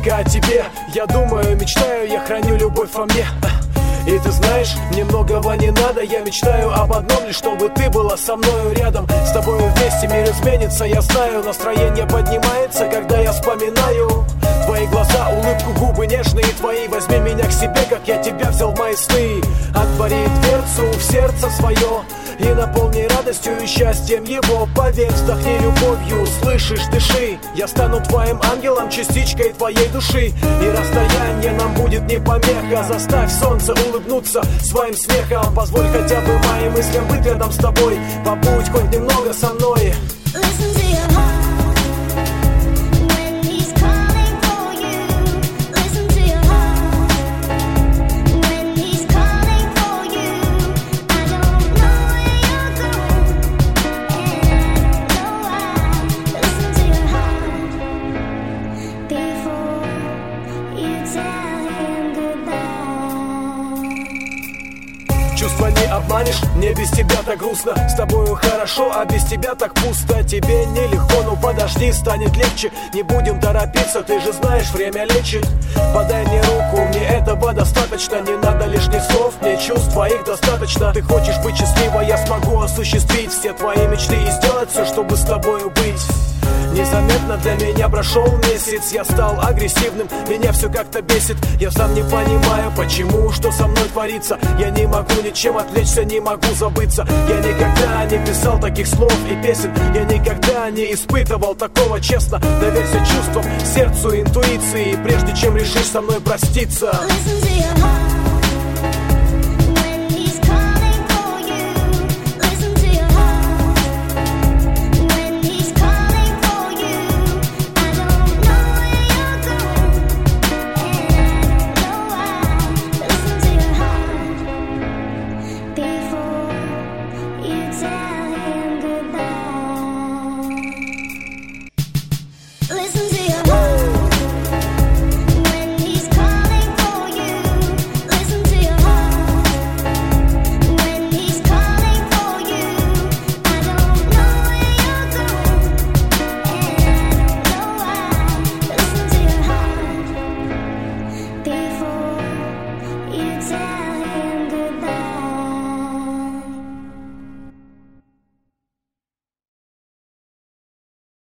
только о тебе. Я думаю, мечтаю, я храню любовь во мне. И ты знаешь, мне многого не надо. Я мечтаю об одном лишь, чтобы ты была со мною рядом. С тобою вместе мир изменится, я знаю. Настроение поднимается, когда я вспоминаю твои глаза, улыбку, губы нежные твои. Возьми меня к себе, как я тебя взял в мои сны. Отвори дверцу в сердце свое и наполни радостью и счастьем его. Поверь, вздохни любовью, слышишь, дыши. Я стану твоим ангелом, частичкой твоей души. И расстояние нам будет не помеха. Заставь солнце улыбнуться своим смехом. Позволь хотя бы моим мыслям быть рядом с тобой. Побудь хоть немного со мной. Чувства не обманешь, мне без тебя так грустно. С тобою хорошо, а без тебя так пусто. Тебе нелегко, ну подожди, станет легче. Не будем торопиться, ты же знаешь, время лечит. Подай мне руку, мне этого достаточно. Не надо лишних слов, мне чувств твоих достаточно. Ты хочешь быть счастлива, я смогу осуществить все твои мечты и сделать все, чтобы с тобою быть. Незаметно для меня прошел месяц. Я стал агрессивным, меня все как-то бесит. Я сам не понимаю, почему, что со мной творится. Я не могу ничем отвлечься, не могу забыться. Я никогда не писал таких слов и песен. Я никогда не испытывал такого, честно. Доверься чувствам, сердцу, интуиции, прежде чем решишь со мной проститься.